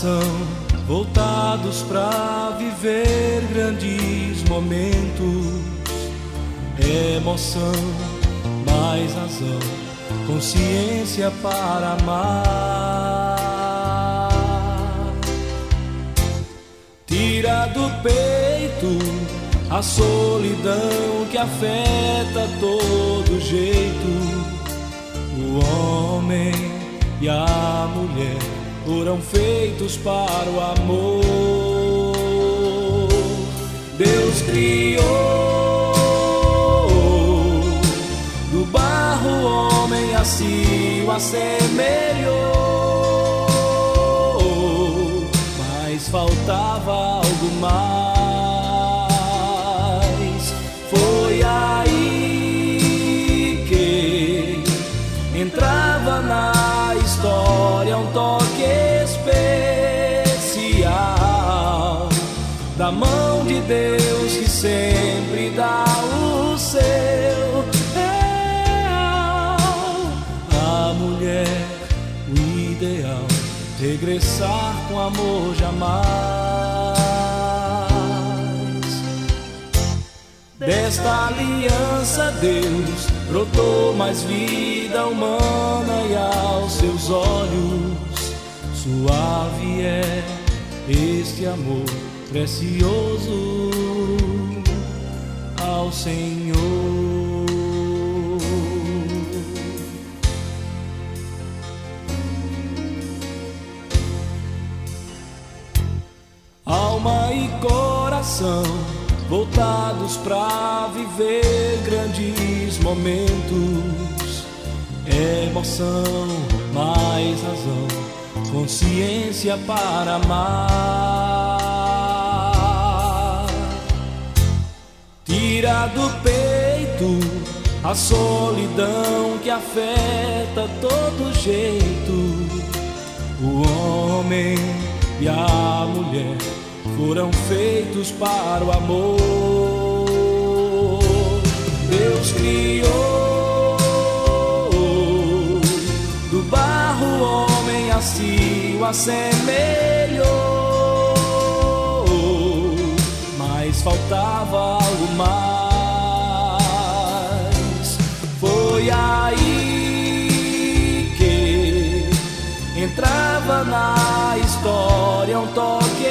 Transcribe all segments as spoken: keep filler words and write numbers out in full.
coração, voltados para viver grandes momentos. Emoção, mais razão, consciência para amar. Tira do peito a solidão que afeta todo jeito. O homem e a mulher foram feitos para o amor. Deus criou do barro o homem, assim o assemelhou, mas faltava algo mais. Foi aí que entrava na história um toque especial da mão de Deus, que sempre dá o seu real. A mulher, o ideal, regressar com amor jamais. Desta aliança Deus brotou mais vida humana, e aos seus olhos suave é este amor precioso ao Senhor. Alma e coração voltados para viver grandes momentos. Emoção, mais razão, consciência para amar. Tira do peito a solidão que afeta todo jeito. O homem e a mulher foram feitos para o amor. Deus criou do barro o homem, assim o assemelhou, mas faltava algo mais. Foi aí que entrava na história um toque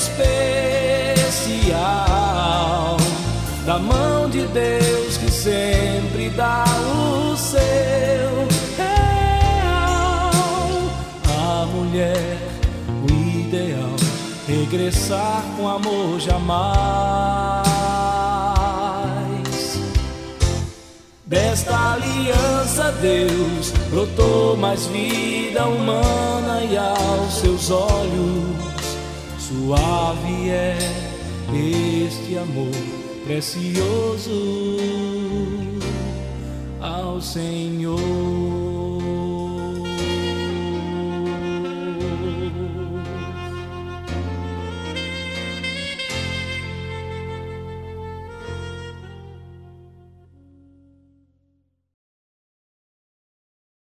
especial da mão de Deus, que sempre dá o seu real. A mulher, o ideal, regressar com amor jamais. Desta aliança Deus brotou mais vida humana, e aos seus olhos suave é este amor precioso ao Senhor.